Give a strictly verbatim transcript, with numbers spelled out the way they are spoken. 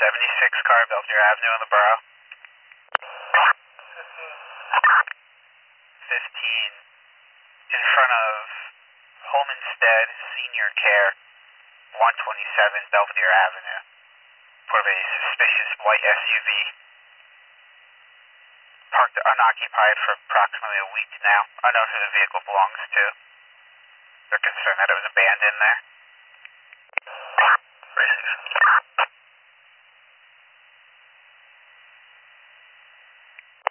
seventy-six car, Belvedere Avenue in the borough. fifteen. In front of Homestead Senior Care, one twenty-seven Belvedere Avenue. For a suspicious white S U V. Parked unoccupied for approximately a week now. Unknown who the vehicle belongs to. They're concerned that it was abandoned there.